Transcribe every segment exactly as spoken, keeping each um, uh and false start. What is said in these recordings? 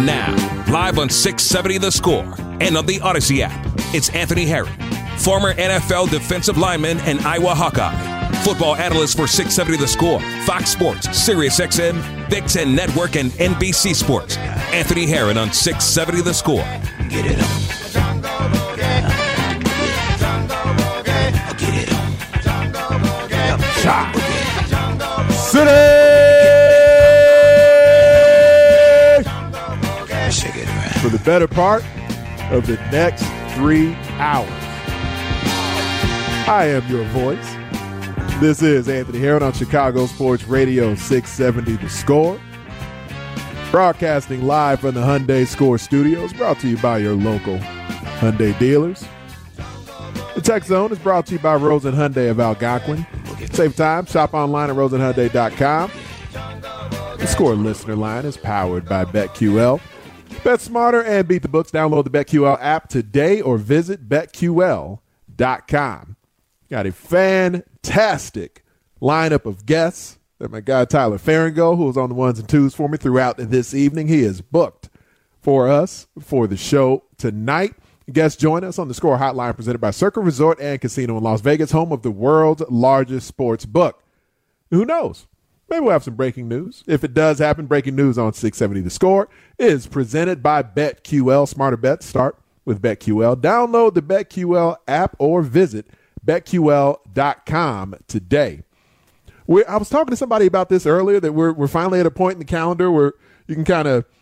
And now, live on six seventy The Score and on the Odyssey app, it's Anthony Herron, former N F L defensive lineman and Iowa Hawkeye, football analyst for six seventy The Score, Fox Sports, Sirius X M, Big Ten Network, and N B C Sports. Anthony Herron on six seventy The Score. Get it on. Get it on. Shot. City. Shake it around. For the better part of the next three hours. I am your voice. This is Anthony Herron on Chicago Sports Radio six seventy The Score. Broadcasting live from the Hyundai Score Studios, brought to you by your local Hyundai dealers. The Tech Zone is brought to you by Rosen Hyundai of Algonquin. Save time, shop online at rosen hyundai dot com. The Score listener line is powered by BetQL. Bet smarter and beat the books. Download the BetQL app today or visit bet Q L dot com. Got a fantastic lineup of guests. That my guy Tyler Faringo, who was on the ones and twos for me throughout this evening. He is booked for us for the show tonight. Guests join us on the Score Hotline presented by Circa Resort and Casino in Las Vegas, home of the world's largest sports book. Who knows? Maybe we'll have some breaking news. If it does happen, breaking news on six seventy The Score is presented by BetQL. Smarter bets start with BetQL. Download the BetQL app or visit bet Q L dot com today. We're, I was talking to somebody about this earlier, that we're we're finally at a point in the calendar where you can kind of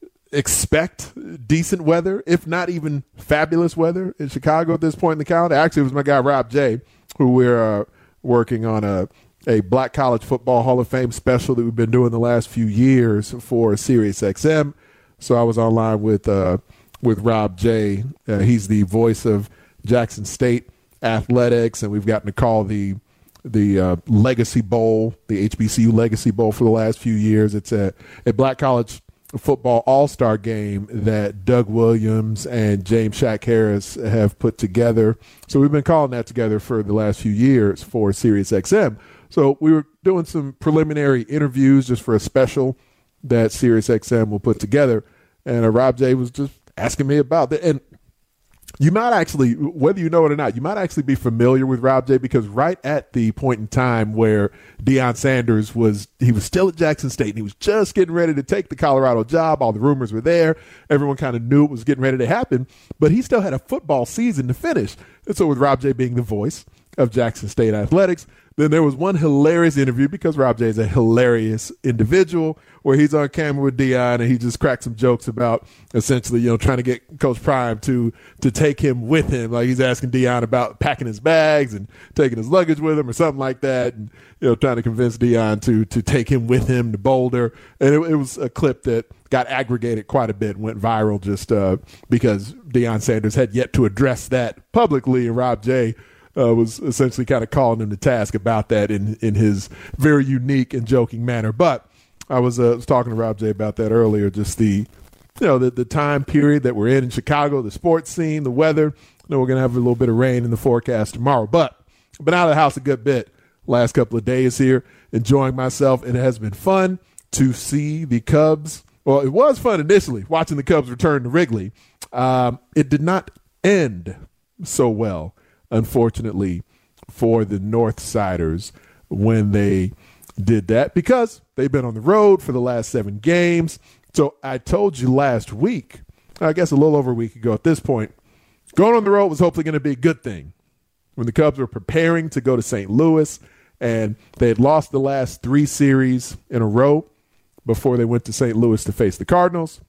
expect decent weather, if not even fabulous weather in Chicago at this point in the calendar. Actually, it was my guy Rob J, who we're uh, working on a, a Black College Football Hall of Fame special that we've been doing the last few years for Sirius X M. So I was online with uh, with Rob J. Uh, he's the voice of Jackson State athletics, and we've gotten to call the the uh, Legacy Bowl, the H B C U Legacy Bowl for the last few years. It's a, a Black College Football All-Star game that Doug Williams and James Shaq Harris have put together. So we've been calling that together for the last few years for Sirius X M. So we were doing some preliminary interviews just for a special that Sirius X M will put together. And uh, Rob J was just asking me about that. And you might actually, whether you know it or not, you might actually be familiar with Rob J, because right at the point in time where Deion Sanders was, he was still at Jackson State and he was just getting ready to take the Colorado job. All the rumors were there. Everyone kind of knew it was getting ready to happen, but he still had a football season to finish. And so with Rob J being the voice of Jackson State athletics, then there was one hilarious interview, because Rob J is a hilarious individual, where he's on camera with Deion and he just cracked some jokes about essentially, you know, trying to get Coach Prime to to take him with him. Like he's asking Deion about packing his bags and taking his luggage with him or something like that, and, you know, trying to convince Deion to to take him with him to Boulder. And it, it was a clip that got aggregated quite a bit, went viral just uh, because Deion Sanders had yet to address that publicly, and Rob J Uh, was essentially kind of calling him to task about that in, in his very unique and joking manner. But I was, uh, was talking to Rob J about that earlier, just the, you know, the, the time period that we're in in Chicago, the sports scene, the weather. I know we're going to have a little bit of rain in the forecast tomorrow, but I've been out of the house a good bit last couple of days here, enjoying myself, and it has been fun to see the Cubs. Well, it was fun initially, watching the Cubs return to Wrigley. Um, it did not end so well, unfortunately, for the Northsiders when they did that, because they've been on the road for the last seven games. So I told you last week, I guess a little over a week ago at this point, going on the road was hopefully going to be a good thing. When the Cubs were preparing to go to Saint Louis, and they had lost the last three series in a row before they went to Saint Louis to face the Cardinals.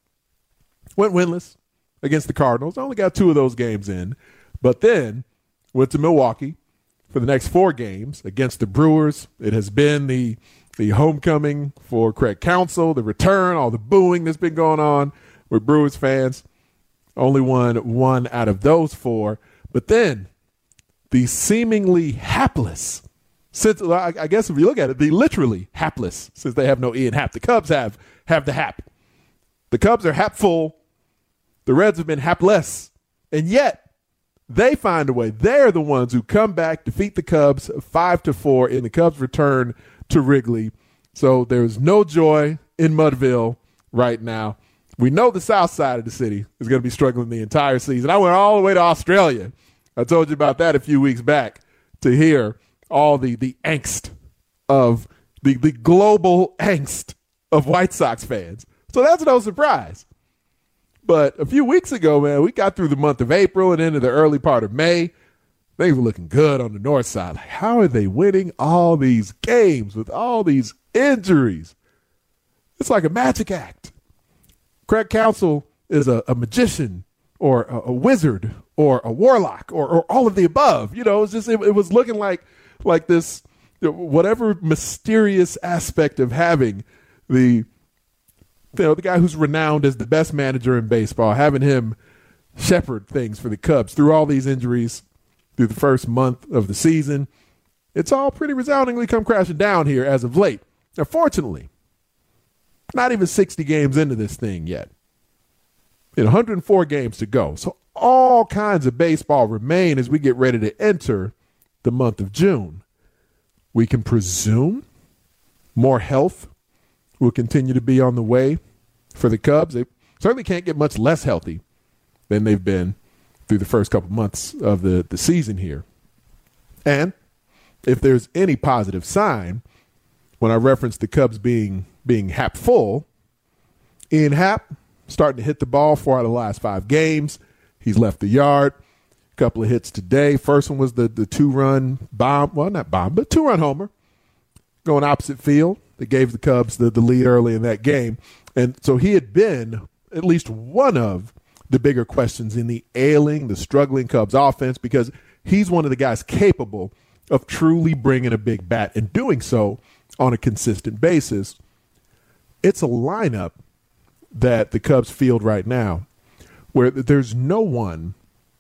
Went winless against the Cardinals. Only got two of those games in. But then went to Milwaukee for the next four games against the Brewers. It has been the the homecoming for Craig Counsell, the return, all the booing that's been going on with Brewers fans. Only won one out of those four. But then the seemingly hapless, since I guess if you look at it, the literally hapless, since they have no E in hap. The Cubs have have the hap. The Cubs are hapful. The Reds have been hapless. And yet they find a way. They're the ones who come back, defeat the Cubs five to four in the Cubs' return to Wrigley. So there's no joy in Mudville right now. We know the south side of the city is going to be struggling the entire season. I went all the way to Australia. I told you about that a few weeks back to hear all the, the angst of the, the global angst of White Sox fans. So that's no surprise. But a few weeks ago, man, we got through the month of April and into the early part of May. Things were looking good on the north side. Like, how are they winning all these games with all these injuries? It's like a magic act. Craig Counsell is a, a magician or a, a wizard or a warlock or, or all of the above. You know, it was just it, it was looking like like this, whatever mysterious aspect of having the you know the guy who's renowned as the best manager in baseball, having him shepherd things for the Cubs through all these injuries through the first month of the season. It's all pretty resoundingly come crashing down here as of late. Now, fortunately, not even sixty games into this thing yet. You know, one hundred four games to go. So all kinds of baseball remain as we get ready to enter the month of June. We can presume more health will continue to be on the way for the Cubs. They certainly can't get much less healthy than they've been through the first couple months of the, the season here. And if there's any positive sign, when I reference the Cubs being being Happ full, Ian Happ starting to hit the ball four out of the last five games. He's left the yard. A couple of hits today. First one was the, the two-run bomb. Well, not bomb, but two-run homer going opposite field. That gave the Cubs the, the lead early in that game. And so he had been at least one of the bigger questions in the ailing, the struggling Cubs offense, because he's one of the guys capable of truly bringing a big bat and doing so on a consistent basis. It's a lineup that the Cubs field right now where there's no one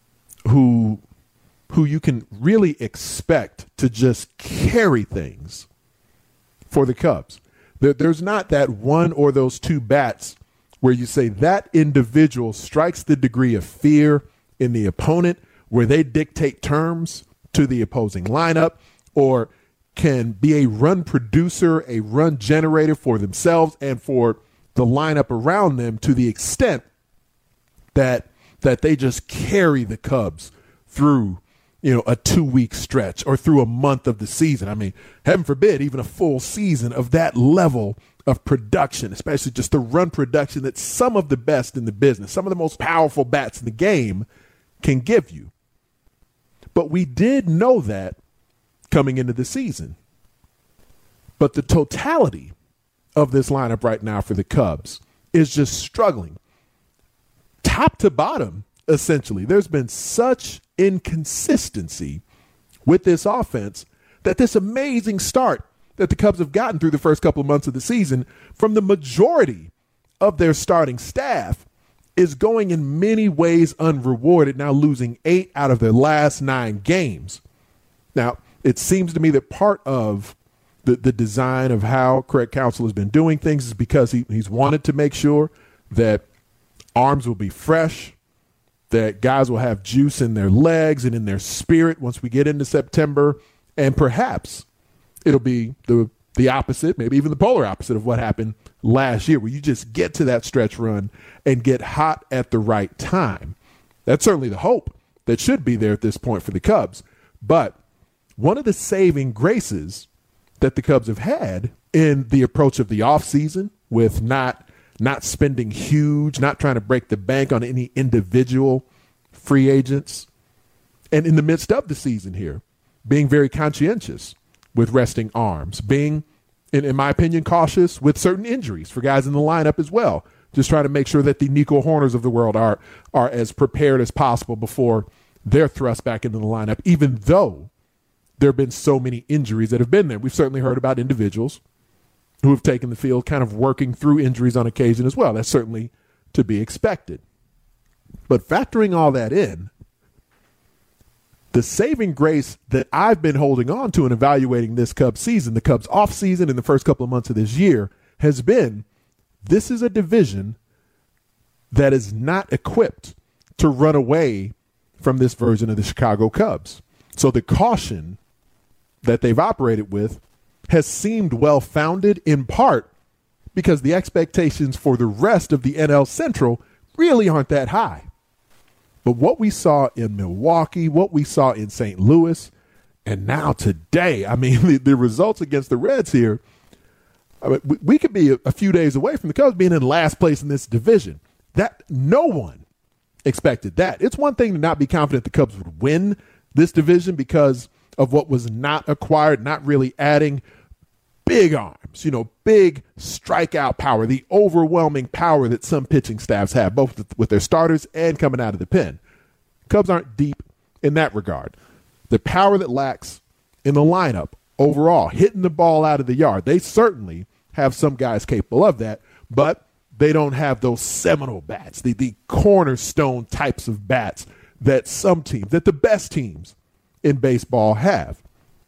who who you can really expect to just carry things for the Cubs. There, there's not that one or those two bats where you say that individual strikes the degree of fear in the opponent where they dictate terms to the opposing lineup or can be a run producer, a run generator for themselves and for the lineup around them to the extent that that they just carry the Cubs through, you know, a two-week stretch or through a month of the season. I mean, heaven forbid, even a full season of that level of production, especially just the run production that some of the best in the business, some of the most powerful bats in the game can give you. But we did know that coming into the season. But the totality of this lineup right now for the Cubs is just struggling. Top to bottom, essentially. There's been such inconsistency with this offense that this amazing start that the Cubs have gotten through the first couple of months of the season from the majority of their starting staff is going in many ways unrewarded, now losing eight out of their last nine games. Now, it seems to me that part of the, the design of how Craig Counsell has been doing things is because he, he's wanted to make sure that arms will be fresh, that guys will have juice in their legs and in their spirit once we get into September, and perhaps it'll be the the opposite, maybe even the polar opposite of what happened last year, where you just get to that stretch run and get hot at the right time. That's certainly the hope that should be there at this point for the Cubs. But one of the saving graces that the Cubs have had in the approach of the offseason with not not spending huge, not trying to break the bank on any individual free agents, and in the midst of the season here, being very conscientious with resting arms, being, in, in my opinion, cautious with certain injuries for guys in the lineup as well. Just trying to make sure that the Nico Horners of the world are are as prepared as possible before they're thrust back into the lineup, even though there have been so many injuries that have been there. We've certainly heard about individuals who have taken the field kind of working through injuries on occasion as well. That's certainly to be expected. But factoring all that in, the saving grace that I've been holding on to in evaluating this Cubs season, the Cubs offseason in the first couple of months of this year, has been this is a division that is not equipped to run away from this version of the Chicago Cubs. So the caution that they've operated with has seemed well-founded in part because the expectations for the rest of the N L Central really aren't that high. But what we saw in Milwaukee, what we saw in Saint Louis, and now today, I mean, the, the results against the Reds here, I mean, we, we could be a, a few days away from the Cubs being in last place in this division. That no one expected that. It's one thing to not be confident the Cubs would win this division because of what was not acquired, not really adding big arms, you know, big strikeout power, the overwhelming power that some pitching staffs have, both with their starters and coming out of the pen. Cubs aren't deep in that regard. The power that lacks in the lineup overall, hitting the ball out of the yard, they certainly have some guys capable of that, but they don't have those seminal bats, the, the cornerstone types of bats that some teams, that the best teams in baseball have.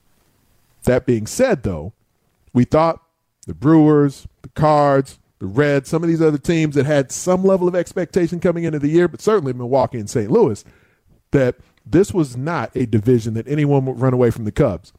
That being said, though, we thought the Brewers, the Cards, the Reds, some of these other teams that had some level of expectation coming into the year, but certainly Milwaukee and Saint Louis, that this was not a division that anyone would run away from the Cubs.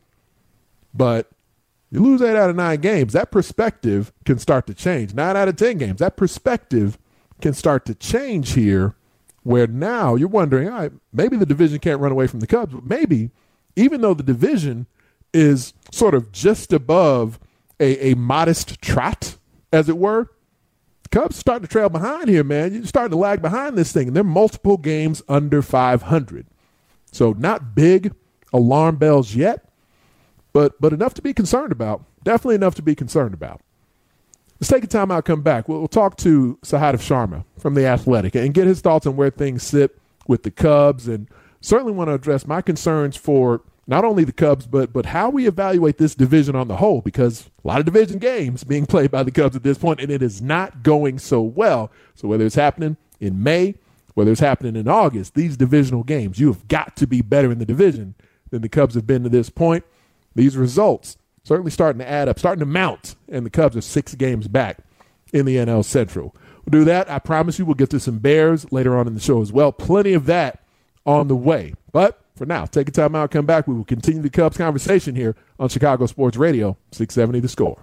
But you lose eight out of nine games, that perspective can start to change. Nine out of ten games, that perspective can start to change here, where now you're wondering, all right, maybe the division can't run away from the Cubs, but maybe even though the division is sort of just above a, a modest trot, as it were, the Cubs starting to trail behind here, man. You're starting to lag behind this thing, and they're multiple games under five hundred. So not big alarm bells yet, but but enough to be concerned about. Definitely enough to be concerned about. Let's take a time out, come back. We'll, we'll talk to Sahadev Sharma from The Athletic and get his thoughts on where things sit with the Cubs, and certainly want to address my concerns for not only the Cubs, but but how we evaluate this division on the whole, because a lot of division games being played by the Cubs at this point, and it is not going so well. So whether it's happening in May, whether it's happening in August, these divisional games, you have got to be better in the division than the Cubs have been to this point. These results certainly starting to add up, starting to mount, and the Cubs are six games back in the N L Central. We'll do that. I promise you we'll get to some Bears later on in the show as well. Plenty of that on the way. But for now, take a time out, come back. We will continue the Cubs conversation here on Chicago Sports Radio, six seventy The Score.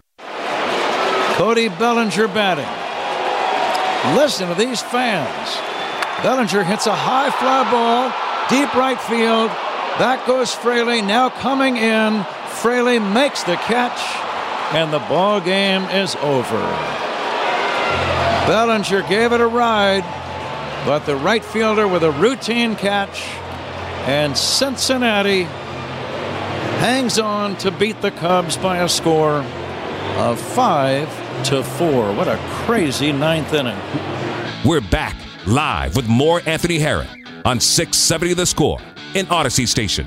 Cody Bellinger batting. Listen to these fans. Bellinger hits a high fly ball, deep right field. Back goes Fraley, now coming in. Fraley makes the catch, and the ball game is over. Bellinger gave it a ride, but the right fielder with a routine catch, and Cincinnati hangs on to beat the Cubs by a score of five to four. What a crazy ninth inning. We're back live with more Anthony Herron on six seventy The Score in Odyssey Station.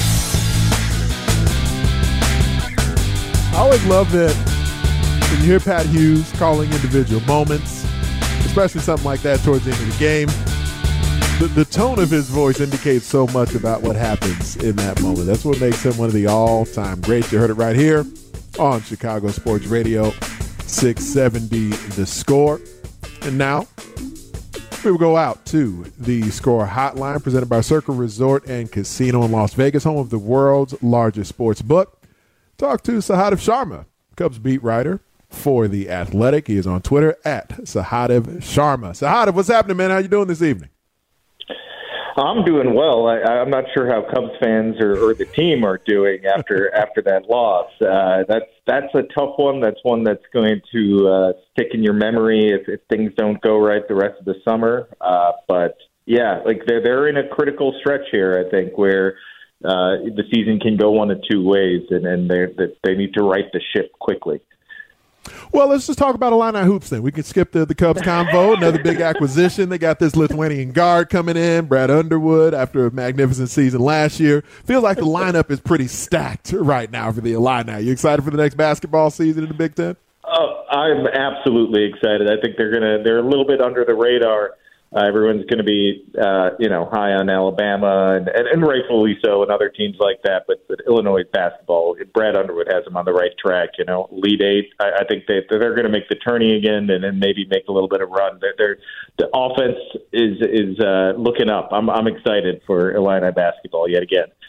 I always love that when you hear Pat Hughes calling individual moments, especially something like that towards the end of the game, the, the tone of his voice indicates so much about what happens in that moment. That's what makes him one of the all-time greats. You heard it right here on Chicago Sports Radio, six seventy The Score. And now we will go out to the Score Hotline presented by Circle Resort and Casino in Las Vegas, home of the world's largest sports book. Talk to Sahadev Sharma, Cubs beat writer for The Athletic. He is on Twitter at Sahadev Sharma. Sahadev, what's happening, man? How you doing this evening? I'm doing well. I, I'm not sure how Cubs fans or, or the team are doing after after that loss. Uh, that's that's a tough one. That's one that's going to uh, stick in your memory if, if things don't go right the rest of the summer. Uh, but yeah, like they're they're in a critical stretch here, I think, where uh, the season can go one of two ways, and and they they need to right the ship quickly. Well, let's just talk about Illini Hoops then. We can skip the, the Cubs convo, another big acquisition. They got this Lithuanian guard coming in, Brad Underwood, after a magnificent season last year. Feels like the lineup is pretty stacked right now for the Illini. You excited for the next basketball season in the Big Ten? Oh, I'm absolutely excited. I think they're gonna they're a little bit under the radar. Uh, everyone's going to be, uh, you know, high on Alabama and, and, and rightfully so, and other teams like that. But, but Illinois basketball, Brad Underwood has them on the right track. You know, lead eight. I, I think they they're going to make the tourney again, and then maybe make a little bit of run. They're, they're, the offense is is uh, looking up. I'm I'm excited for Illini basketball yet again.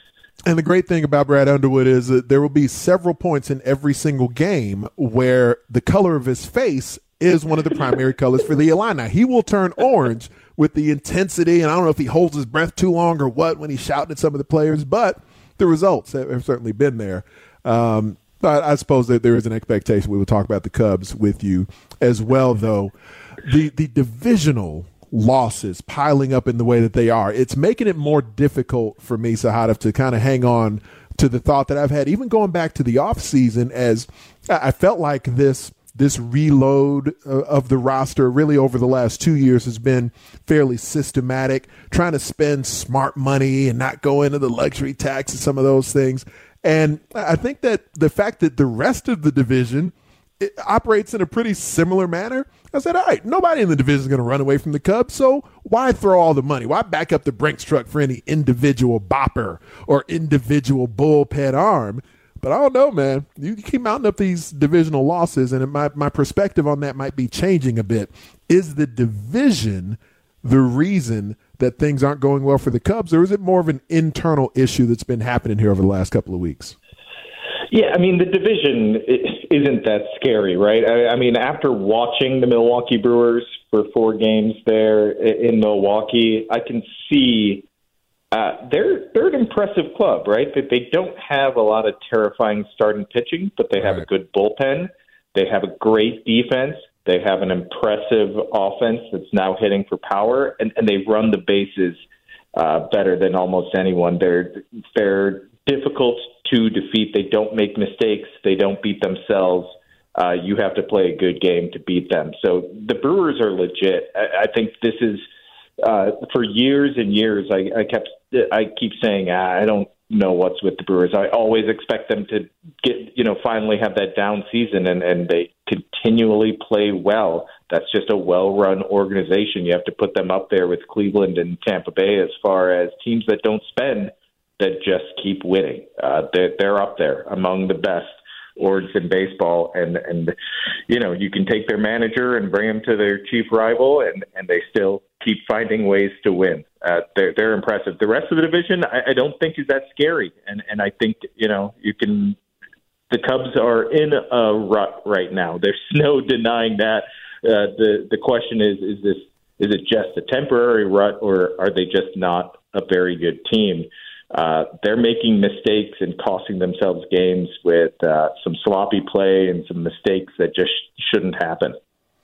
And the great thing about Brad Underwood is that there will be several points in every single game where the color of his face is one of the primary colors for the Illini. He will turn orange with the intensity, and I don't know if he holds his breath too long or what when he's shouting at some of the players, but the results have, have certainly been there. Um, but I suppose that there is an expectation we will talk about the Cubs with you as well, though. The, the divisional losses piling up in the way that they are, it's making it more difficult for me, Sahadev, to kind of hang on to the thought that I've had, even going back to the offseason, as I felt like this this reload of the roster really over the last two years has been fairly systematic, trying to spend smart money and not go into the luxury tax and some of those things. And I think that the fact that the rest of the division it operates in a pretty similar manner, I said, all right, nobody in the division is going to run away from the Cubs, so why throw all the money? Why back up the Brinks truck for any individual bopper or individual bullpen arm? But I don't know, man. You keep mounting up these divisional losses, and my, my perspective on that might be changing a bit. Is the division the reason that things aren't going well for the Cubs, or is it more of an internal issue that's been happening here over the last couple of weeks? Yeah, I mean, the division isn't that scary, right? I, I mean, after watching the Milwaukee Brewers for four games there in Milwaukee, I can see uh, they're they're an impressive club, right? That they don't have a lot of terrifying starting pitching, but they have right. a good bullpen. They have a great defense. They have an impressive offense that's now hitting for power, and, and they run the bases uh, better than almost anyone. They're they're difficult to defeat. They don't make mistakes. They don't beat themselves. Uh, you have to play a good game to beat them. So the Brewers are legit. I, I think this is uh, for years and years. I, I kept I keep saying ah, I don't know what's with the Brewers. I always expect them to get you know finally have that down season, and, and they continually play well. That's just a well-run organization. You have to put them up there with Cleveland and Tampa Bay as far as teams that don't spend, that just keep winning. Uh, they're, they're up there among the best orgs in baseball. And, and, you know, you can take their manager and bring him to their chief rival, and, and they still keep finding ways to win. Uh, they're, they're impressive. The rest of the division, I, I don't think is that scary. And, and I think, you know, you can, the Cubs are in a rut right now. There's no denying that. Uh, the, the question is, is this, is it just a temporary rut, or are they just not a very good team? Uh, they're making mistakes and costing themselves games with uh, some sloppy play and some mistakes that just shouldn't happen.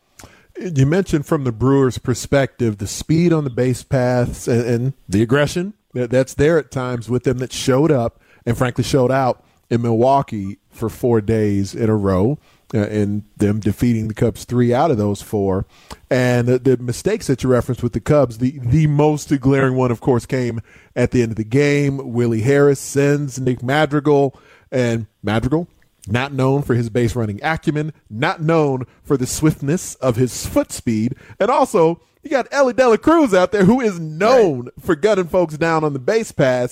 You mentioned from the Brewers' perspective, the speed on the base paths and, and the aggression that, that's there at times with them that showed up and frankly showed out in Milwaukee for four days in a row. Uh, and them defeating the Cubs three out of those four. And the, the mistakes that you referenced with the Cubs, the, the most glaring one, of course, came at the end of the game. Willie Harris sends Nick Madrigal, and Madrigal, not known for his base running acumen, not known for the swiftness of his foot speed. And also, you got Elly De La Cruz out there, who is known right. for gunning folks down on the base paths.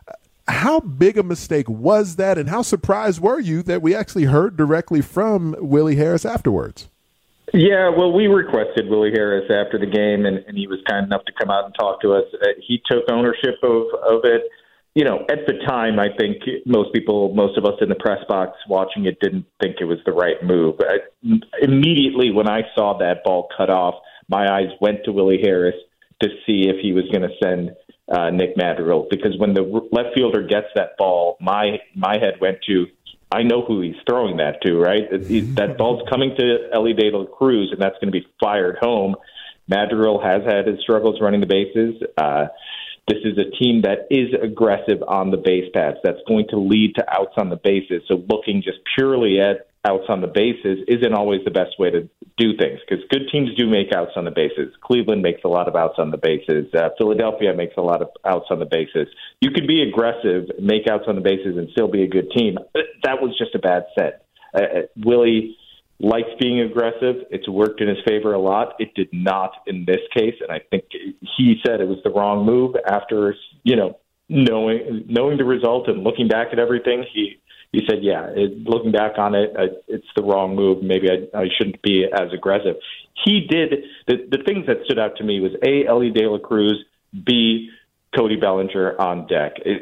How big a mistake was that, and how surprised were you that we actually heard directly from Willie Harris afterwards? Yeah, well, we requested Willie Harris after the game, and, and he was kind enough to come out and talk to us. Uh, he took ownership of, of it. You know, at the time, I think most people, most of us in the press box watching it didn't think it was the right move. I, immediately when I saw that ball cut off, my eyes went to Willie Harris to see if he was going to send Uh, Nick Madrigal, because when the left fielder gets that ball, my my head went to, I know who he's throwing that to, right? That ball's coming to Elly De La Cruz, and that's going to be fired home. Madrigal has had his struggles running the bases. Uh, this is a team that is aggressive on the base paths. That's going to lead to outs on the bases. So looking just purely at outs on the bases isn't always the best way to do things, because good teams do make outs on the bases. Cleveland makes a lot of outs on the bases. Uh, Philadelphia makes a lot of outs on the bases. You can be aggressive, make outs on the bases, and still be a good team. That was just a bad set. Uh, Willie likes being aggressive. It's worked in his favor a lot. It did not in this case, and I think he said it was the wrong move after, you know, knowing knowing the result and looking back at everything. He He said, yeah, it, looking back on it, I, it's the wrong move. Maybe I, I shouldn't be as aggressive. He did. The, the things that stood out to me was A, Elly De La Cruz, B, Cody Bellinger on deck. It,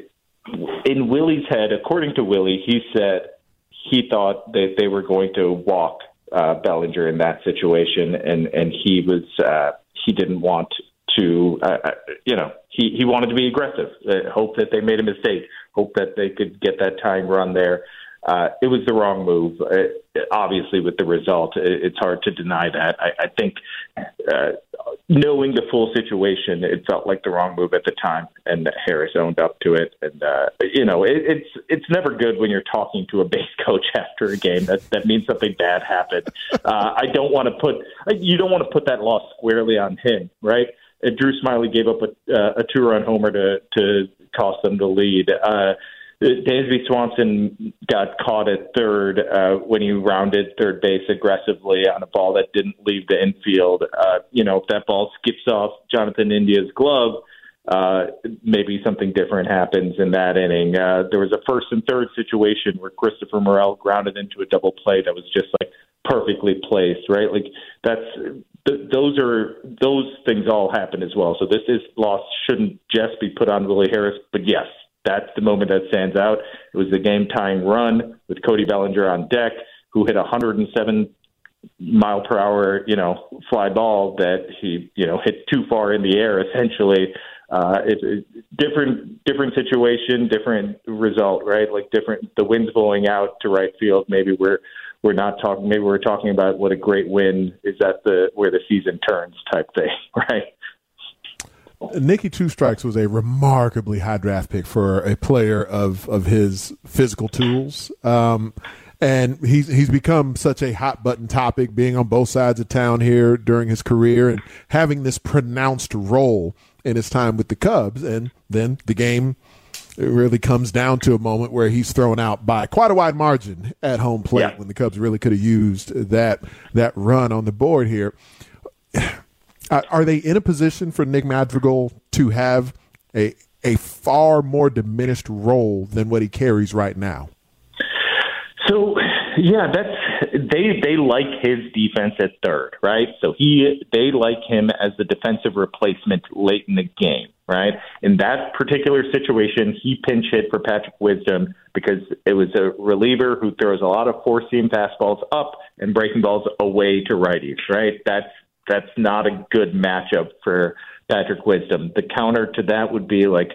in Willie's head, according to Willie, he said he thought that they were going to walk uh, Bellinger in that situation, and, and he was uh, he didn't want to, uh, you know, he, he wanted to be aggressive, uh, hope that they made a mistake, hope that they could get that tying run there. Uh, it was the wrong move. Uh, obviously, with the result, it, it's hard to deny that. I, I think uh, knowing the full situation, it felt like the wrong move at the time, and Harris owned up to it. And uh, you know, it, it's it's never good when you're talking to a base coach after a game. That that means something bad happened. Uh, I don't want to put you don't want to put that loss squarely on him, right? Uh, Drew Smyly gave up a, uh, a two-run homer to to cost them the lead. Uh, Dansby Swanson got caught at third uh, when he rounded third base aggressively on a ball that didn't leave the infield. Uh, you know, if that ball skips off Jonathan India's glove, uh, maybe something different happens in that inning. Uh, there was a first and third situation where Christopher Morel grounded into a double play that was just like perfectly placed, right? Like that's th- those are those things all happen as well. So this is loss shouldn't just be put on Willie Harris, but yes. That's the moment that stands out. It was the game-tying run with Cody Bellinger on deck, who hit a one hundred seven mile per hour, you know, fly ball that he, you know, hit too far in the air. Essentially, uh, it's a different, different situation, different result, right? Like different. The wind's blowing out to right field. Maybe we're we're not talking. Maybe we're talking about what a great win is. That the where the season turns type thing, right? Nicky Two Strikes was a remarkably high draft pick for a player of, of his physical tools. Um, and he's he's become such a hot button topic, being on both sides of town here during his career and having this pronounced role in his time with the Cubs. And then the game it really comes down to a moment where he's thrown out by quite a wide margin at home plate yeah. when the Cubs really could have used that that run on the board here. Uh, are they in a position for Nick Madrigal to have a a far more diminished role than what he carries right now? So, yeah, that's they they like his defense at third, right? So he they like him as the defensive replacement late in the game, right? In that particular situation, he pinch hit for Patrick Wisdom because it was a reliever who throws a lot of four-seam fastballs up and breaking balls away to righties, right? That's That's not a good matchup for Patrick Wisdom. The counter to that would be like,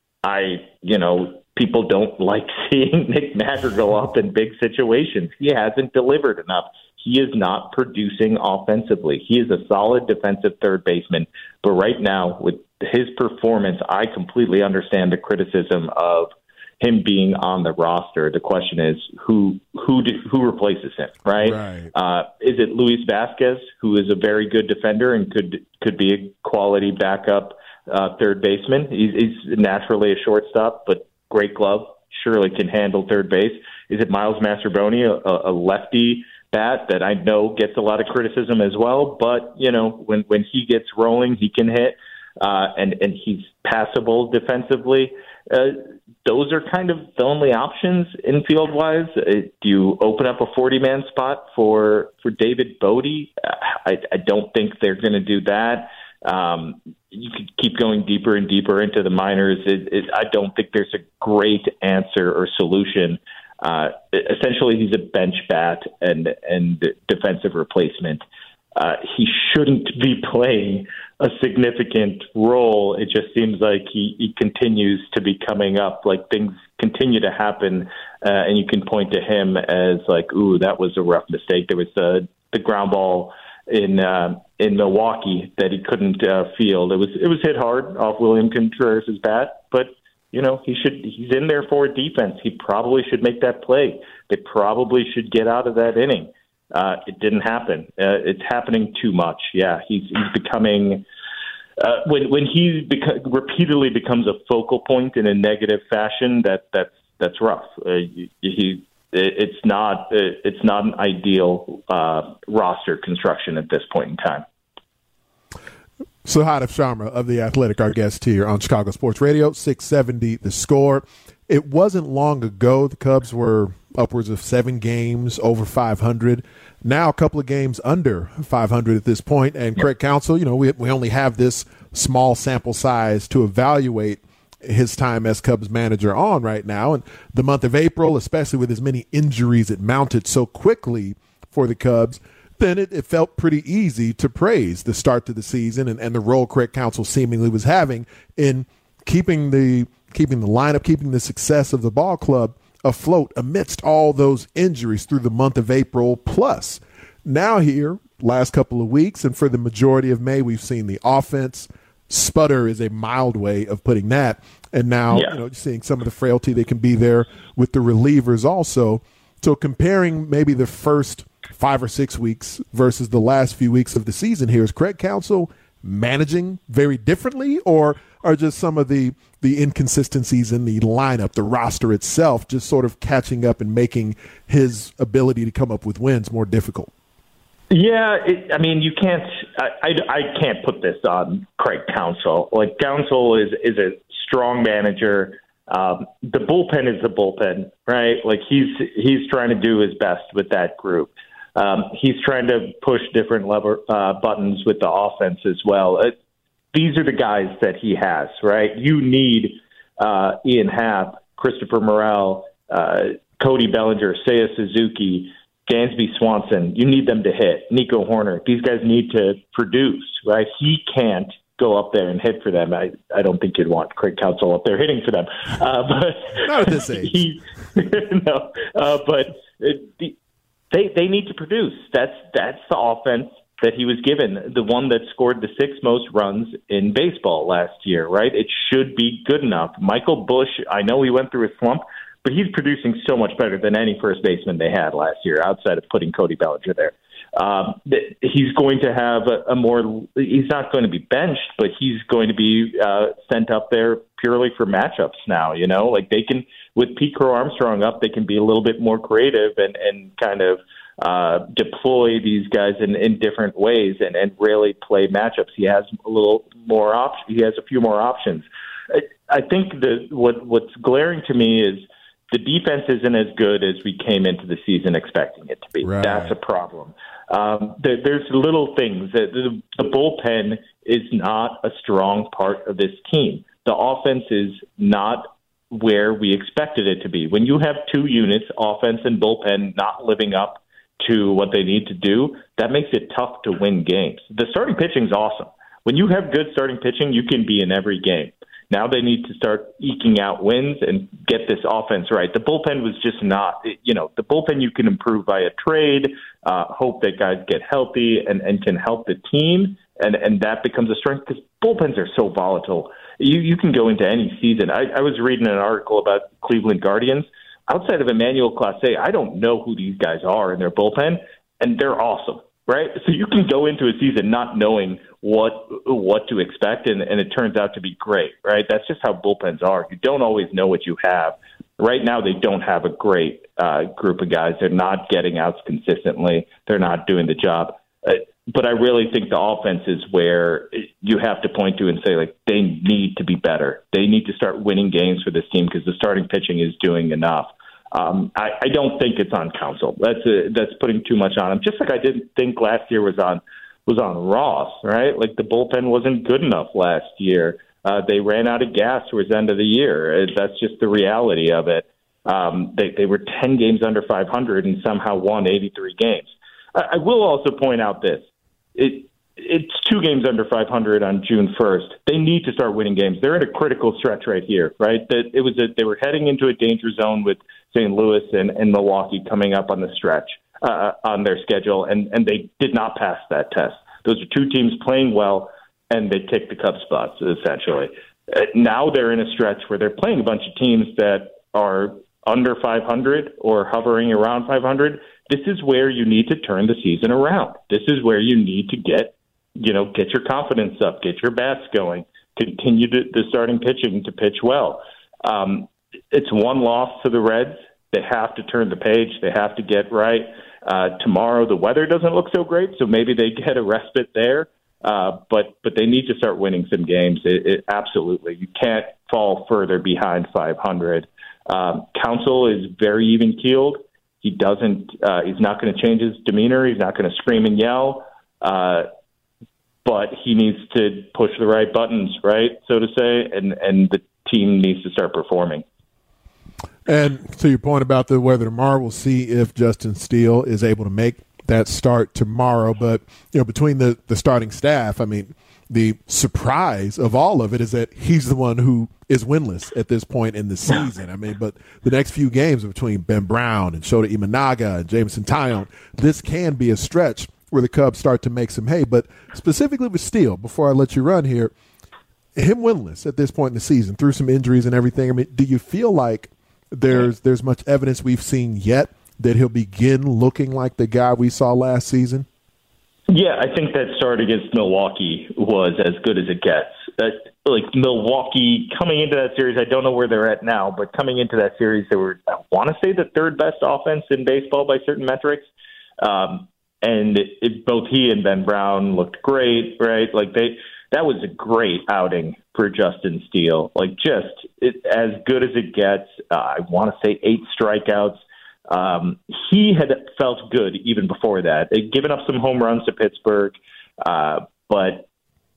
I, you know, people don't like seeing Nick Madrigal up in big situations. He hasn't delivered enough. He is not producing offensively. He is a solid defensive third baseman. But right now, with his performance, I completely understand the criticism of him being on the roster. The question is who who do, who replaces him, right? right. Uh, is it Luis Vasquez, who is a very good defender and could could be a quality backup uh, third baseman? He's, he's naturally a shortstop, but great glove, surely can handle third base. Is it Miles Mastrobuoni, a, a lefty bat that I know gets a lot of criticism as well? But you know, when when he gets rolling, he can hit, uh, and and he's passable defensively. Uh, those are kind of the only options infield-wise. Uh, do you open up a forty-man spot for for David Bodie? I, I don't think they're going to do that. Um, you could keep going deeper and deeper into the minors. It, it, I don't think there's a great answer or solution. Uh, essentially, he's a bench bat and and defensive replacement. Uh, he shouldn't be playing a significant role. It just seems like he, he continues to be coming up, like things continue to happen, uh, and you can point to him as like, ooh, that was a rough mistake. There was the the ground ball in uh, in Milwaukee that he couldn't uh, field. It was it was hit hard off William Contreras' bat, but you know he should he's in there for a defense. He probably should make that play. They probably should get out of that inning. Uh, it didn't happen. Uh, it's happening too much. Yeah, he's he's becoming uh, when when he beca- repeatedly becomes a focal point in a negative fashion. That that's that's rough. Uh, he it's not it's not an ideal uh, roster construction at this point in time. Sahadif Sharma of The Athletic, our guest here on Chicago Sports Radio, six seventy The Score. It wasn't long ago the Cubs were upwards of seven games over five hundred. Now a couple of games under five hundred at this point. And Craig Counsell, you know, we we only have this small sample size to evaluate his time as Cubs manager on right now. And the month of April, especially with as many injuries that mounted so quickly for the Cubs, then it, it felt pretty easy to praise the start to the season and, and the role Craig Counsell seemingly was having in keeping the keeping the lineup, keeping the success of the ball club afloat amidst all those injuries through the month of April plus. Now here, last couple of weeks, and for the majority of May, we've seen the offense sputter is a mild way of putting that. And now, yeah. you know, seeing some of the frailty that can be there with the relievers also. So comparing maybe the first five or six weeks versus the last few weeks of the season here, is Craig Counsell managing very differently, or are just some of the, the inconsistencies in the lineup, the roster itself, just sort of catching up and making his ability to come up with wins more difficult? Yeah, it, I mean, you can't. I, I, I can't put this on Craig Counsell. Like, Counsell is is a strong manager. Um, the bullpen is the bullpen, right? Like, he's he's trying to do his best with that group. Um, he's trying to push different lever uh, buttons with the offense as well. It, these are the guys that he has, right? You need uh, Ian Happ, Christopher Morel, uh, Cody Bellinger, Seiya Suzuki, Dansby Swanson. You need them to hit. Nico Horner. These guys need to produce, right? He can't go up there and hit for them. I, I don't think you'd want Craig Counsell up there hitting for them. Uh, but Not at this age. He, no, uh, but it, the, they they need to produce. That's that's the offense that he was given, the one that scored the six most runs in baseball last year, right? It should be good enough. Michael Busch, I know he went through a slump, but he's producing so much better than any first baseman they had last year, outside of putting Cody Bellinger there. Um, he's going to have a, a more – he's not going to be benched, but he's going to be uh, sent up there purely for matchups now, you know? Like, they can – with Pete Crow Armstrong up, they can be a little bit more creative and, and kind of uh, deploy these guys in, in different ways and, and really play matchups. He has a little more op- – he has a few more options. I, I think that what what's glaring to me is – the defense isn't as good as we came into the season expecting it to be. Right. That's a problem. Um, there, there's little things. The, the bullpen is not a strong part of this team. The offense is not where we expected it to be. When you have two units, offense and bullpen, not living up to what they need to do, that makes it tough to win games. The starting pitching is awesome. When you have good starting pitching, you can be in every game. Now they need to start eking out wins and get this offense right. The bullpen was just not, you know, the bullpen you can improve via trade, uh, hope that guys get healthy and, and can help the team, and, and that becomes a strength because bullpens are so volatile. You you can go into any season. I, I was reading an article about Cleveland Guardians. Outside of Emmanuel Clase, I don't know who these guys are in their bullpen, and they're awesome. Right? So you can go into a season not knowing what what to expect, and, and it turns out to be great, right? That's just how bullpens are. You don't always know what you have. Right now, they don't have a great uh, group of guys. They're not getting outs consistently. They're not doing the job. Uh, but I really think the offense is where you have to point to and say, like, they need to be better. They need to start winning games for this team because the starting pitching is doing enough. Um, I, I don't think it's on Counsell. That's a, that's putting too much on him. Just like I didn't think last year was on was on Ross, right? Like, the bullpen wasn't good enough last year. Uh, they ran out of gas towards the end of the year. That's just the reality of it. Um, they, they were ten games under five hundred and somehow won eighty-three games. I, I will also point out this. It, it's two games under five hundred on June first. They need to start winning games. They're in a critical stretch right here, right? That it was a, they were heading into a danger zone with Saint Louis and, and Milwaukee coming up on the stretch uh, on their schedule, and, and they did not pass that test. Those are two teams playing well, and they ticked the Cubs spots, essentially. Uh, now they're in a stretch where they're playing a bunch of teams that are under five hundred or hovering around five hundred. This is where you need to turn the season around. This is where you need to get, you know, get your confidence up, get your bats going, continue to, the starting pitching to pitch well. Um, it's one loss to the Reds. They have to turn the page. They have to get right. Uh, tomorrow, the weather doesn't look so great, so maybe they get a respite there. Uh, but but they need to start winning some games. It, it, absolutely. You can't fall further behind five hundred. Um, Counsell is very even-keeled. He doesn't. Uh, he's not going to change his demeanor. He's not going to scream and yell. Uh, but he needs to push the right buttons, right, so to say. And and the team needs to start performing. And to your point about the weather tomorrow, we'll see if Justin Steele is able to make that start tomorrow. But, you know, between the, the starting staff, I mean, the surprise of all of it is that he's the one who is winless at this point in the season. I mean, but the next few games between Ben Brown and Shota Imanaga and Jameson Taillon, this can be a stretch where the Cubs start to make some hay. But specifically with Steele, before I let you run here, him winless at this point in the season through some injuries and everything, I mean, do you feel like there's there's much evidence we've seen yet that he'll begin looking like the guy we saw last season? Yeah, I think that start against Milwaukee was as good as it gets. That, like Milwaukee coming into that series, I don't know where they're at now, but coming into that series, they were, I want to say, the third best offense in baseball by certain metrics. Um, and it, it, both he and Ben Brown looked great, right? Like they, that was a great outing for Justin Steele. Like just it, as good as it gets. Uh, I want to say eight strikeouts. Um, he had felt good even before that. They'd given up some home runs to Pittsburgh, uh, but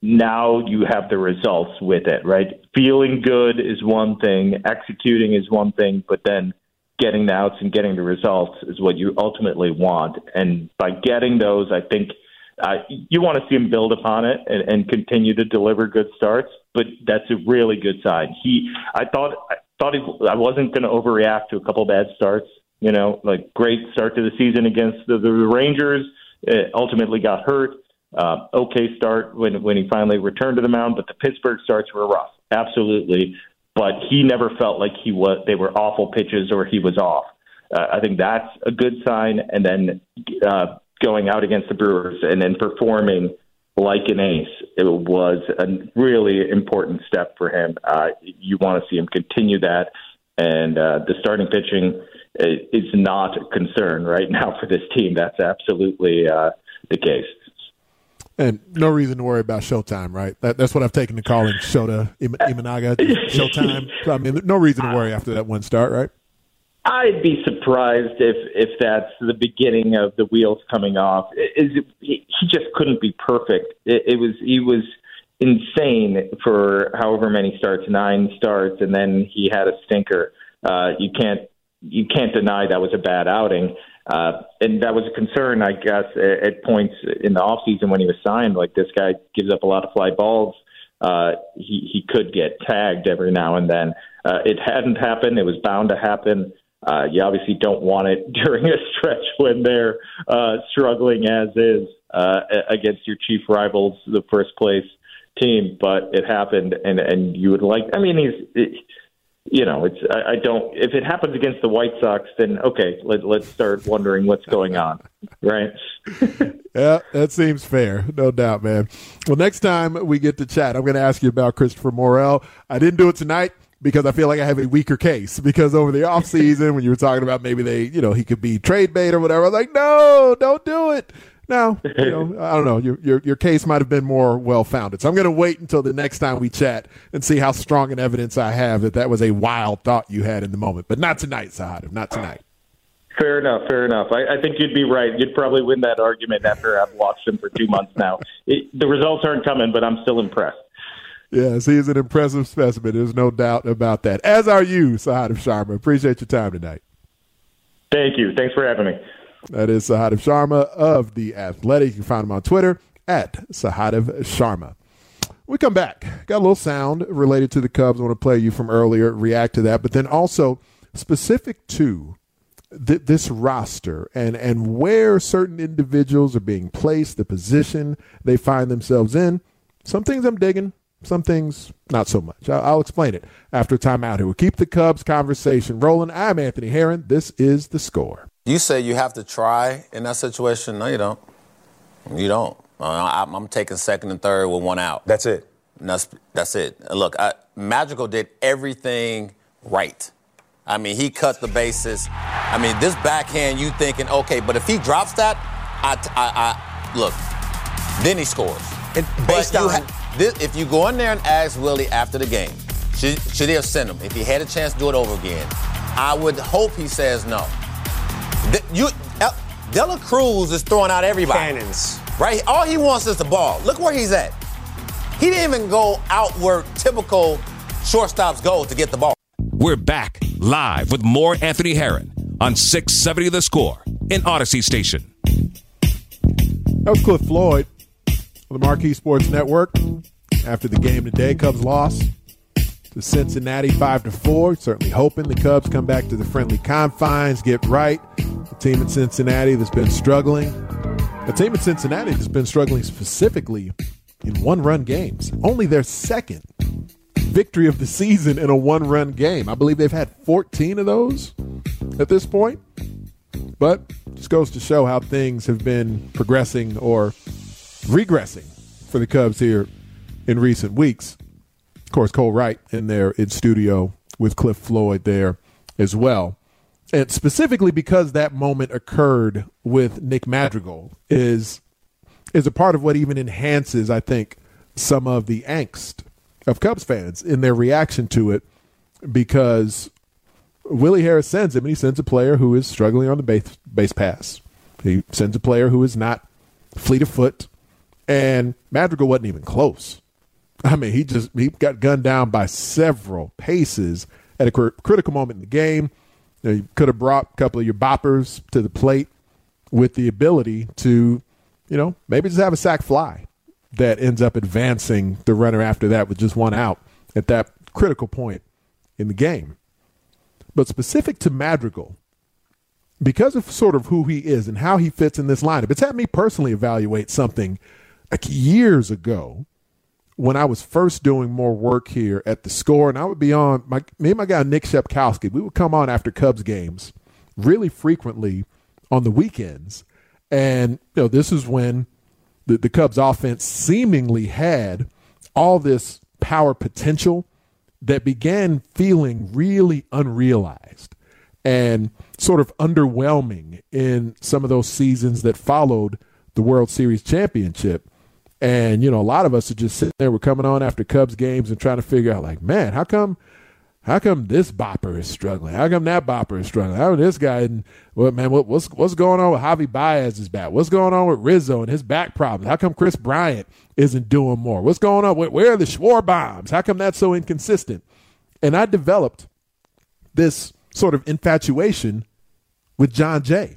now you have the results with it, right? Feeling good is one thing, executing is one thing, but then getting the outs and getting the results is what you ultimately want. And by getting those, I think uh, you want to see him build upon it and, and continue to deliver good starts, but that's a really good sign. He, I thought, I thought he, I wasn't going to overreact to a couple bad starts. You know, like great start to the season against the, the Rangers. It ultimately got hurt. Uh, okay start when when he finally returned to the mound, but the Pittsburgh starts were rough, absolutely. But he never felt like he was. They were awful pitches or he was off. Uh, I think that's a good sign. And then uh, going out against the Brewers and then performing like an ace, it was a really important step for him. Uh, you want to see him continue that, and uh, the starting pitching is not a concern right now for this team. That's absolutely uh, the case. And no reason to worry about Showtime, right? That, that's what I've taken to calling Shota Imanaga, Showtime. So, I mean, no reason to worry after that one start, right? I'd be surprised if, if that's the beginning of the wheels coming off. Is he just couldn't be perfect. It, it was he was insane for however many starts, nine starts, and then he had a stinker. Uh, you can't you can't deny that was a bad outing. Uh, and that was a concern, I guess, at, at points in the offseason when he was signed. Like, this guy gives up a lot of fly balls. Uh, he, he could get tagged every now and then. Uh, it hadn't happened. It was bound to happen. Uh, you obviously don't want it during a stretch when they're uh, struggling as is uh, against your chief rivals, the first place team. But it happened, and, and you would like – I mean, he's it, – You know, it's I, I don't. If it happens against the White Sox, then okay, let, let's start wondering what's going on, right? Yeah, that seems fair, no doubt, man. Well, next time we get to chat, I'm going to ask you about Christopher Morel. I didn't do it tonight because I feel like I have a weaker case. Because over the offseason, when you were talking about maybe they, you know, he could be trade bait or whatever, I was like, no, don't do it. Now, you know, I don't know. Your your your case might have been more well founded. So I'm going to wait until the next time we chat and see how strong an evidence I have that that was a wild thought you had in the moment. But not tonight, Sahadev. Not tonight. Fair enough. Fair enough. I, I think you'd be right. You'd probably win that argument after I've watched him for two months now. It, the results aren't coming, but I'm still impressed. Yes, he is an impressive specimen. There's no doubt about that. As are you, Sahadev Sharma. Appreciate your time tonight. Thank you. Thanks for having me. That is Sahadev Sharma of The Athletic. You can find him on Twitter at Sahadev Sharma. We come back. Got a little sound related to the Cubs. I want to play you from earlier, react to that, but then also specific to th- this roster and, and where certain individuals are being placed, the position they find themselves in. Some things I'm digging, some things not so much. I'll, I'll explain it after time out here. We'll keep the Cubs conversation rolling. I'm Anthony Herron. This is The Score. You say you have to try in that situation. No, you don't. You don't. Uh, I'm taking second and third with one out. That's it. And that's that's it. Look, I, Magical did everything right. I mean, he cut the bases. I mean, this backhand, you thinking, okay, but if he drops that, I, I, I look, then he scores. And based but you on ha- this, if you go in there and ask Willie after the game, should, should he have sent him? If he had a chance to do it over again, I would hope he says no. The, you, El, De La Cruz is throwing out everybody. Cannons. Right? All he wants is the ball. Look where he's at. He didn't even go outward, typical shortstops go to get the ball. We're back live with more Anthony Herron on six seventy The Score in Odyssey Station. That was Cliff Floyd on the Marquee Sports Network. After the game today, Cubs lost to Cincinnati five to four. Certainly hoping the Cubs come back to the friendly confines, get right. The team in Cincinnati that's been struggling. A team in Cincinnati that's been struggling specifically in one-run games. Only their second victory of the season in a one-run game. I believe they've had fourteen of those at this point. But just goes to show how things have been progressing or regressing for the Cubs here in recent weeks. Of course, Cole Wright in there in studio with Cliff Floyd there as well. And specifically because that moment occurred with Nick Madrigal is, is a part of what even enhances, I think, some of the angst of Cubs fans in their reaction to it, because Willie Harris sends him, and he sends a player who is struggling on the base, base pass. He sends a player who is not fleet of foot, and Madrigal wasn't even close. I mean, he just he got gunned down by several paces at a cr- critical moment in the game. You know, you could have brought a couple of your boppers to the plate with the ability to, you know, maybe just have a sac fly that ends up advancing the runner after that with just one out at that critical point in the game. But specific to Madrigal, because of sort of who he is and how he fits in this lineup, it's had me personally evaluate something like years ago when I was first doing more work here at the Score, and I would be on, my, me and my guy Nick Shepkowski, we would come on after Cubs games really frequently on the weekends. And, you know, this is when the, the Cubs offense seemingly had all this power potential that began feeling really unrealized and sort of underwhelming in some of those seasons that followed the World Series championship. And, you know, a lot of us are just sitting there, we're coming on after Cubs games and trying to figure out, like, man, how come how come this bopper is struggling? How come that bopper is struggling? How this guy, and what man, what, what's what's going on with Javi Baez's bat? What's going on with Rizzo and his back problems? How come Chris Bryant isn't doing more? What's going on? Where, where are the Schwarbombs? How come that's so inconsistent? And I developed this sort of infatuation with John Jay,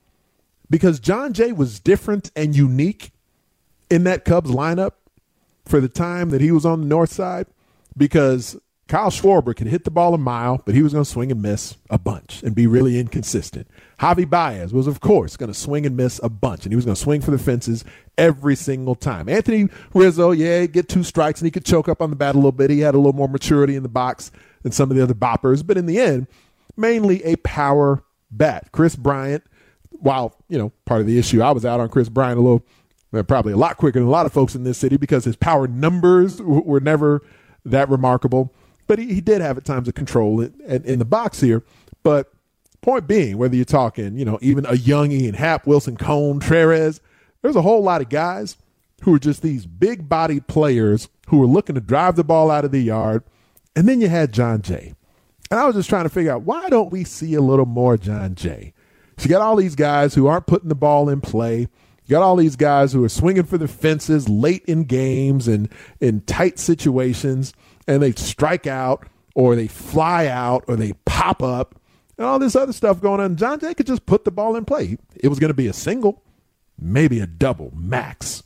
because John Jay was different and unique in that Cubs lineup for the time that he was on the north side, because Kyle Schwarber could hit the ball a mile, but he was going to swing and miss a bunch and be really inconsistent. Javi Baez was, of course, going to swing and miss a bunch, and he was going to swing for the fences every single time. Anthony Rizzo, yeah, he'd get two strikes, and he could choke up on the bat a little bit. He had a little more maturity in the box than some of the other boppers, but in the end, mainly a power bat. Chris Bryant, while, you know, part of the issue, I was out on Chris Bryant a little, probably a lot quicker than a lot of folks in this city because his power numbers were never that remarkable. But he, he did have at times a control in, in, in the box here. But point being, whether you're talking, you know, even a young Ian Happ, Wilson Cone, Trerez, there's a whole lot of guys who are just these big-bodied players who were looking to drive the ball out of the yard. And then you had John Jay. And I was just trying to figure out, why don't we see a little more John Jay? So you got all these guys who aren't putting the ball in play. You got all these guys who are swinging for the fences late in games and in tight situations, and they strike out or they fly out or they pop up and all this other stuff going on. John Jay could just put the ball in play. It was going to be a single, maybe a double max.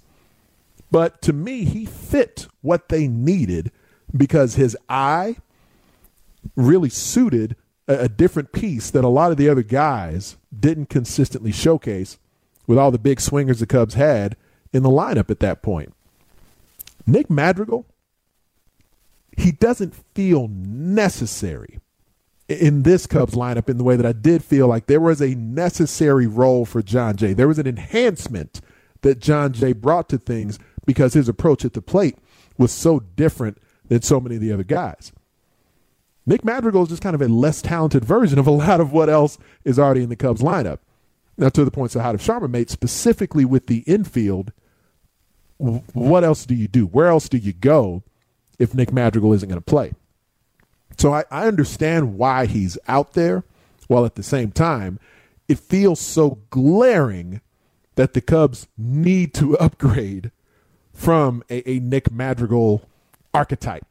But to me, he fit what they needed because his eye really suited a, a different piece that a lot of the other guys didn't consistently showcase with all the big swingers the Cubs had in the lineup at that point. Nick Madrigal, he doesn't feel necessary in this Cubs lineup in the way that I did feel like there was a necessary role for John Jay. There was an enhancement that John Jay brought to things because his approach at the plate was so different than so many of the other guys. Nick Madrigal is just kind of a less talented version of a lot of what else is already in the Cubs lineup. Now, to the points that Horace Sharma made, specifically with the infield, what else do you do? Where else do you go if Nick Madrigal isn't going to play? So I, I understand why he's out there, while at the same time, it feels so glaring that the Cubs need to upgrade from a, a Nick Madrigal archetype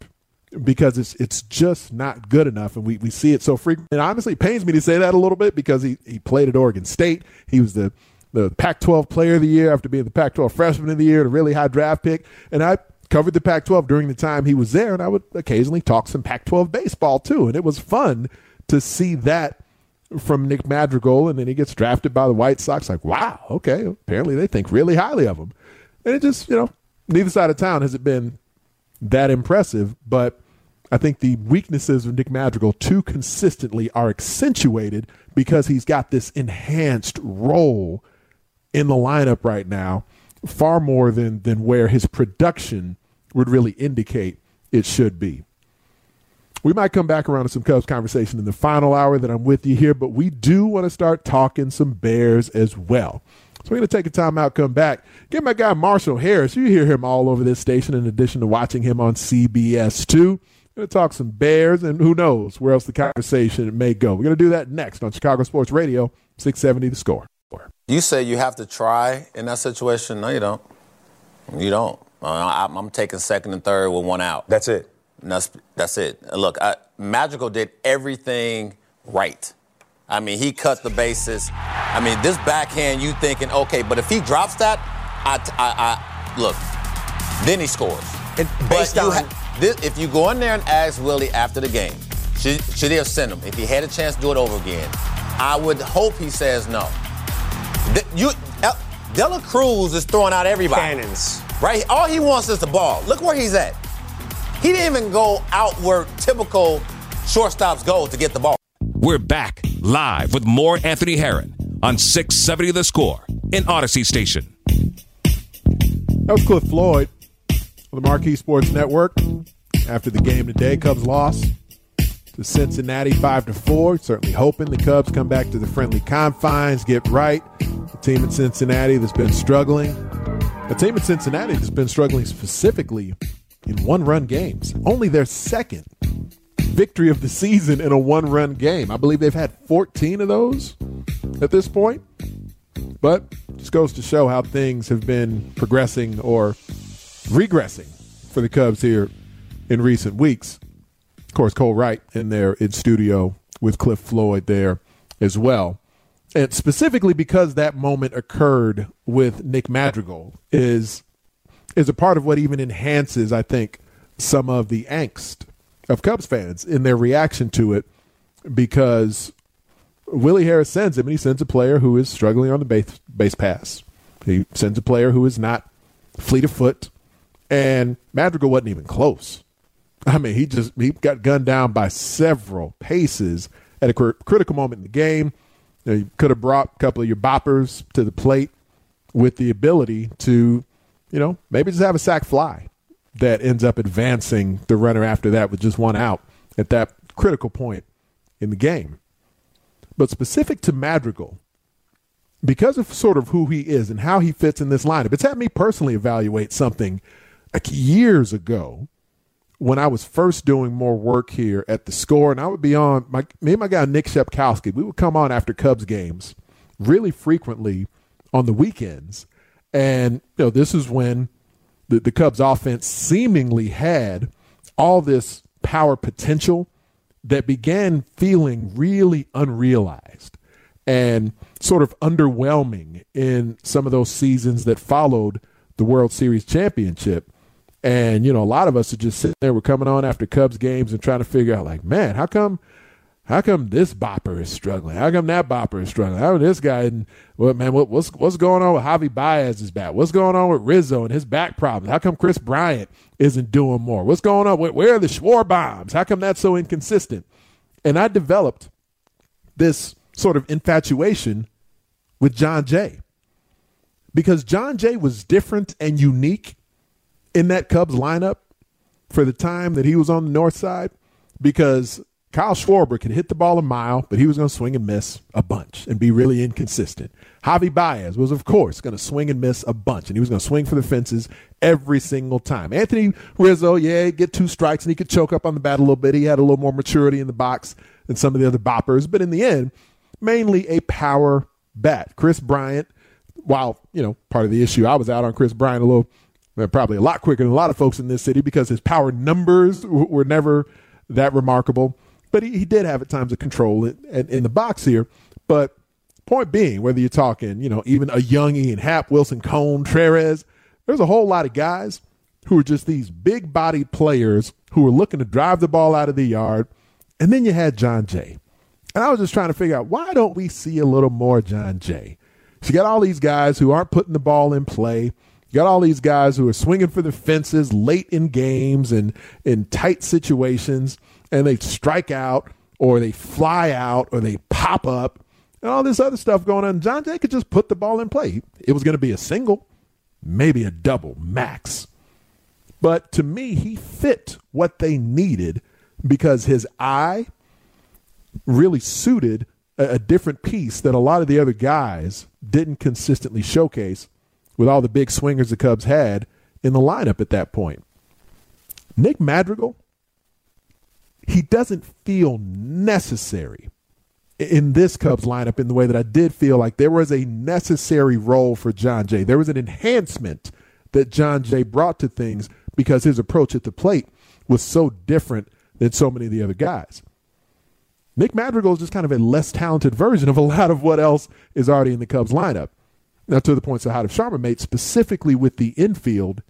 because it's it's just not good enough, and we, we see it so frequently. And honestly, it pains me to say that a little bit because he, he played at Oregon State. He was the, the Pac twelve Player of the Year after being the Pac twelve Freshman of the Year, a really high draft pick. And I covered the Pac twelve during the time he was there, and I would occasionally talk some Pac twelve baseball too. And it was fun to see that from Nick Madrigal, and then he gets drafted by the White Sox. Like, wow, okay, apparently they think really highly of him. And it just, you know, neither side of town has it been that impressive, but I think the weaknesses of Nick Madrigal too consistently are accentuated because he's got this enhanced role in the lineup right now, far more than than where his production would really indicate it should be. We might come back around to some Cubs conversation in the final hour that I'm with you here, but we do want to start talking some Bears as well. So we're going to take a time out, come back. Get my guy Marshall Harris. You hear him all over this station in addition to watching him on C B S two. We're going to talk some Bears, and who knows where else the conversation may go. We're going to do that next on Chicago Sports Radio, six seventy The Score. You say you have to try in that situation. No, you don't. You don't. Uh, I'm taking second and third with one out. That's it. And that's, that's it. Look, I, Madrigal did everything right. I mean, he cut the bases. I mean, this backhand, you thinking, okay, but if he drops that, I, I, I look, then he scores. And but on, you ha- this, if you go in there and ask Willie after the game, should, should he have sent him? If he had a chance to do it over again, I would hope he says no. The, you, El, Dela Cruz is throwing out everybody. Cannons. Right? All he wants is the ball. Look where he's at. He didn't even go out where typical shortstops go to get the ball. We're back live with more Anthony Herron on six seventy The Score in Odyssey Station. That was Cliff Floyd on the Marquee Sports Network. After the game today, Cubs lost to Cincinnati five to four. Certainly hoping the Cubs come back to the friendly confines, get right. The team in Cincinnati that's been struggling. A team in Cincinnati that's been struggling specifically in one-run games. Only their second victory of the season in a one-run game. I believe they've had fourteen of those at this point. But just goes to show how things have been progressing or regressing for the Cubs here in recent weeks. Of course, Cole Wright in there in studio with Cliff Floyd there as well. And specifically because that moment occurred with Nick Madrigal is is a part of what even enhances, I think, some of the angst of Cubs fans in their reaction to it, because Willie Harris sends him, and he sends a player who is struggling on the base, base pass. He sends a player who is not fleet of foot, and Madrigal wasn't even close. I mean, he just he got gunned down by several paces at a cr- critical moment in the game. You know, you could have brought a couple of your boppers to the plate with the ability to, you know, maybe just have a sac fly that ends up advancing the runner after that with just one out at that critical point in the game. But specific to Madrigal, because of sort of who he is and how he fits in this lineup, it's had me personally evaluate something like years ago when I was first doing more work here at The Score, and I would be on, my, me and my guy Nick Shepkowski, we would come on after Cubs games really frequently on the weekends. And, you know, this is when the, the Cubs offense seemingly had all this power potential that began feeling really unrealized and sort of underwhelming in some of those seasons that followed the World Series championship. And, you know, a lot of us are just sitting there, we're coming on after Cubs games and trying to figure out, like, man, how come how come this bopper is struggling? How come that bopper is struggling? How come this guy, and well, man, what, what's what's going on with Javi Baez's bat? What's going on with Rizzo and his back problems? How come Chris Bryant isn't doing more? What's going on? Where, where are the Schwarbombs? How come that's so inconsistent? And I developed this sort of infatuation with John Jay, because John Jay was different and unique in that Cubs lineup for the time that he was on the north side, because Kyle Schwarber could hit the ball a mile, but he was going to swing and miss a bunch and be really inconsistent. Javi Baez was, of course, going to swing and miss a bunch, and he was going to swing for the fences every single time. Anthony Rizzo, yeah, he'd get two strikes, and he could choke up on the bat a little bit. He had a little more maturity in the box than some of the other boppers, but in the end, mainly a power bat. Chris Bryant, while, you know, part of the issue, I was out on Chris Bryant a little Probably a lot quicker than a lot of folks in this city because his power numbers w- were never that remarkable. But he, he did have at times a control in, in, in the box here. But point being, whether you're talking, you know, even a young Ian Happ, Wilson Cone, Trerez, there's a whole lot of guys who are just these big-bodied players who were looking to drive the ball out of the yard. And then you had John Jay. And I was just trying to figure out, why don't we see a little more John Jay? So you got all these guys who aren't putting the ball in play. You got all these guys who are swinging for the fences late in games and in tight situations, and they strike out or they fly out or they pop up and all this other stuff going on. John Jay could just put the ball in play. It was going to be a single, maybe a double max. But to me, he fit what they needed because his eye really suited a, a different piece that a lot of the other guys didn't consistently showcase with all the big swingers the Cubs had in the lineup at that point. Nick Madrigal, he doesn't feel necessary in this Cubs lineup in the way that I did feel like there was a necessary role for John Jay. There was an enhancement that John Jay brought to things because his approach at the plate was so different than so many of the other guys. Nick Madrigal is just kind of a less talented version of a lot of what else is already in the Cubs lineup. Now, to the points that Hadif Sharma made, specifically with the infield,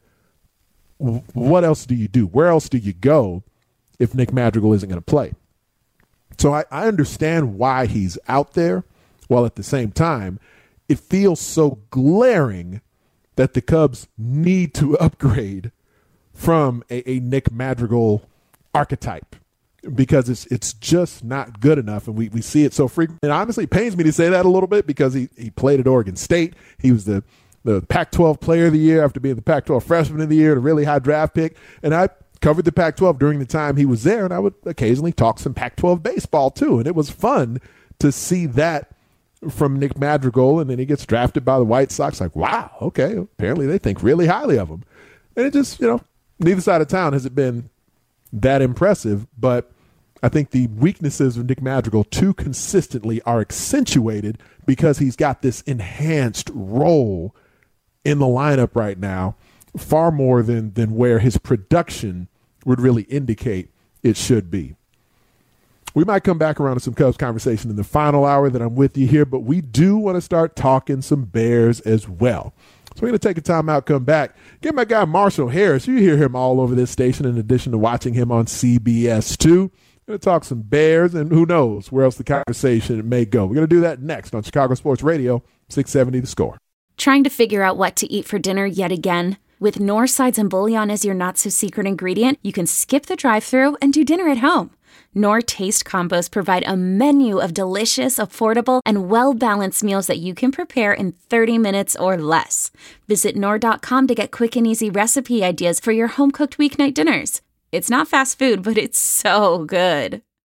what else do you do? Where else do you go if Nick Madrigal isn't going to play? So I, I understand why he's out there, while at the same time, it feels so glaring that the Cubs need to upgrade from a, a Nick Madrigal archetype because it's it's just not good enough, and we, we see it so frequently. And honestly, it pains me to say that a little bit because he, he played at Oregon State. He was the, the Pac twelve player of the year after being the Pac twelve freshman of the year, and a really high draft pick. And I covered the Pac twelve during the time he was there, and I would occasionally talk some Pac twelve baseball too. And it was fun to see that from Nick Madrigal, and then he gets drafted by the White Sox. Like, wow, okay, apparently they think really highly of him. And it just, you know, neither side of town has it been that impressive, but I think the weaknesses of Nick Madrigal too consistently are accentuated because he's got this enhanced role in the lineup right now, far more than than where his production would really indicate it should be. We might come back around to some Cubs conversation in the final hour that I'm with you here, but we do want to start talking some Bears as well. So we're going to take a time out, come back. Get my guy Marshall Harris. You hear him all over this station in addition to watching him on C B S two. We're going to talk some Bears, and who knows where else the conversation may go. We're going to do that next on Chicago Sports Radio, six seventy The Score. Trying to figure out what to eat for dinner yet again? With Knorr Sides and Bouillon as your not-so-secret ingredient, you can skip the drive-thru and do dinner at home. Knorr Taste Combos provide a menu of delicious, affordable, and well-balanced meals that you can prepare in thirty minutes or less. Visit Knorr dot com to get quick and easy recipe ideas for your home-cooked weeknight dinners. It's not fast food, but it's so good.